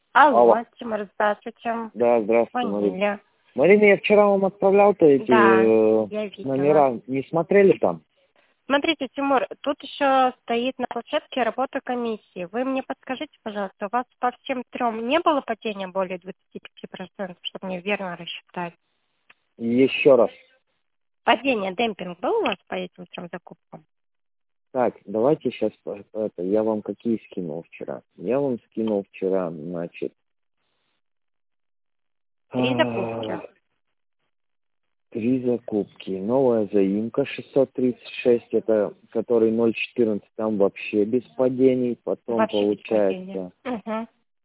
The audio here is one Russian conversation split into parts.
Алло. Алло, Тимур, здравствуйте. Да, здравствуйте, Марина. Звонили. Марина, я вчера вам отправлял-то эти Да, я видела. номера. Не смотрели там? Смотрите, Тимур, тут еще стоит на площадке работа комиссии. Вы мне подскажите, пожалуйста, у вас по всем трем не было падения более 25%, чтобы мне верно рассчитать? Еще раз. Падение, демпинг был у вас по этим трем закупкам? Так, давайте сейчас я вам какие скинул вчера. Я вам скинул вчера, значит, 3 закупки. 3 закупки. Новая заимка 636, это который 0,14, там вообще без падений. Потом Вообще без получается падения.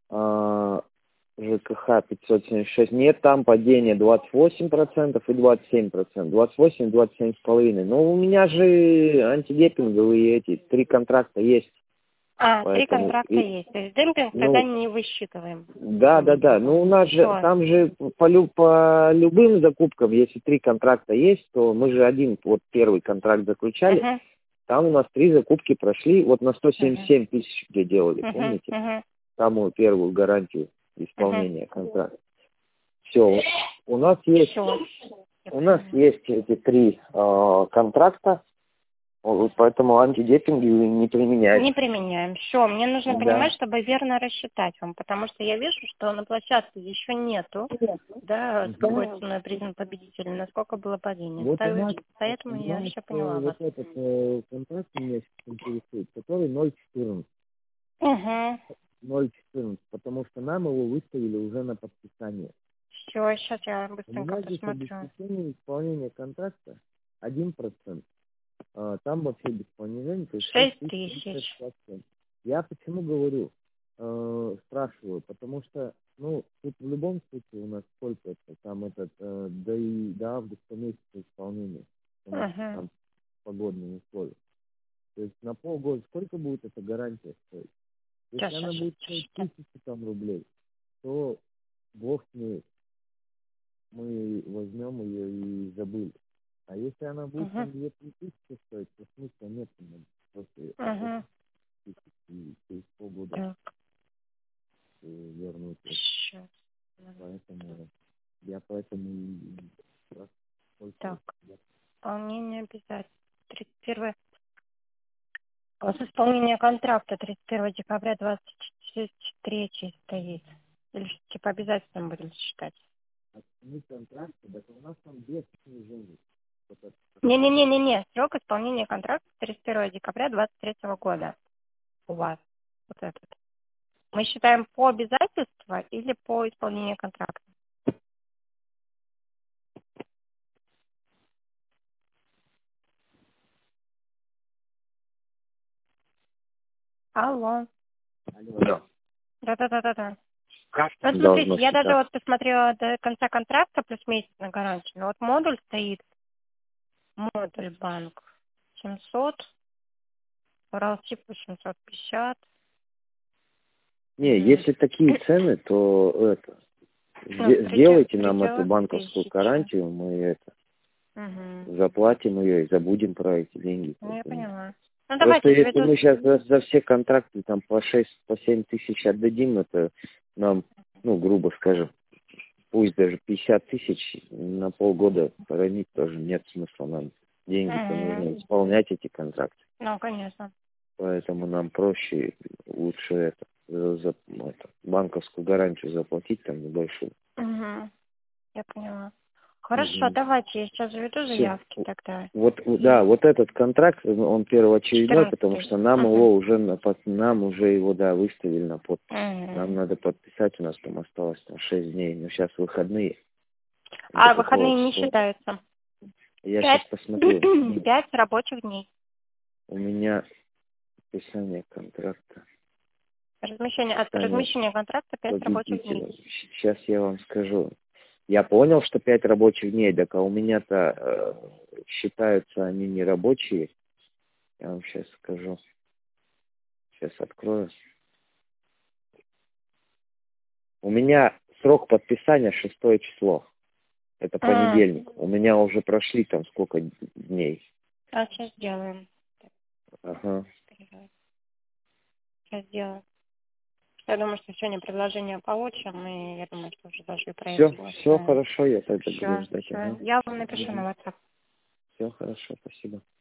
ЖКХ 576. Нет, там падение 28% и 27%. 28 и 27,5. Но у меня же антидемпинговые эти 3 контракта есть. 3 Поэтому контракта есть. То есть демпинг тогда не высчитываем. Да. Ну у нас же, там же по любым закупкам, если 3 контракта есть, то мы же один, вот первый контракт заключали, там у нас 3 закупки прошли, вот на 177 тысяч где делали, помните? Самую первую гарантию исполнения контракта. Все, у нас есть эти 3 контракта, поэтому антидемпинги не применяем. Не применяем. Все, мне нужно понимать, чтобы верно рассчитать вам, потому что я вижу, что на площадке еще нету, да, с какой ценой признан победитель, насколько было падение. Вот Поэтому я еще поняла вас. Вот этот контракт меня сейчас интересует, который 0,14. 0,14, потому что нам его выставили уже на подписание. Все, сейчас я У быстренько меня здесь посмотрю. обеспечение исполнения контракта 1%. Там вообще без понижения, то есть 6 тысяч. Я почему говорю, спрашиваю, потому что, тут в любом случае у нас сколько это, там до августа месяца исполнения, потому что там погодные условия. То есть на полгода сколько будет эта гарантия стоить? Если она будет стоить 1000 там рублей, то бог с ней, мы возьмем ее и забыли. А если она будет там 2-3 тысячи стоить, то смысла нет. После и через полгода вернуть. Поэтому Так, исполнение обязательно. 31. У вас исполнение контракта 31 декабря 23 стоит. Или типа обязательно будем считать? Контракты, так у нас там без снижений. Не. Срок исполнения контракта 31 декабря 23 года у вас. Вот этот. Мы считаем по обязательству или по исполнению контракта? Алло. Алло. Да. Как Вот смотрите, я даже вот посмотрела до конца контракта плюс месяц на гарантию. Но вот модуль стоит, модуль банк 700, Уралсиб 850. если такие цены, то сделайте нам эту банковскую гарантию, мы заплатим ее и забудем про эти деньги. Я поняла. Просто если мы сейчас за все контракты там по 6-7 тысяч отдадим, это нам, грубо скажем, пусть даже 50 тысяч на полгода хоронить тоже нет смысла. Нам деньги-то нужно исполнять эти контракты. Конечно. Поэтому нам проще, лучше банковскую гарантию заплатить там небольшую. Я поняла. Хорошо, давайте, я сейчас заведу заявки тогда. Вот этот контракт, он первоочередной, потому что нам его уже выставили на подпись. Нам надо подписать, у нас там осталось 6 дней, но сейчас выходные. Выходные не считаются? Я сейчас посмотрю. 5 рабочих дней. У меня подписание контракта. Размещение контракта 5 рабочих дней. Сейчас я вам скажу. Я понял, что 5 рабочих дней, так а у меня-то считаются они не рабочие. Я вам сейчас скажу. Сейчас открою. У меня срок подписания 6 число. Это понедельник. У меня уже прошли там сколько дней. Сейчас сделаем. Ага. Сейчас сделаем. Я думаю, что сегодня предложение получим, и я думаю, что уже даже и проект. Все хорошо, я тогда буду Все, ждать. Ага. я вам напишу на WhatsApp. Все хорошо, спасибо.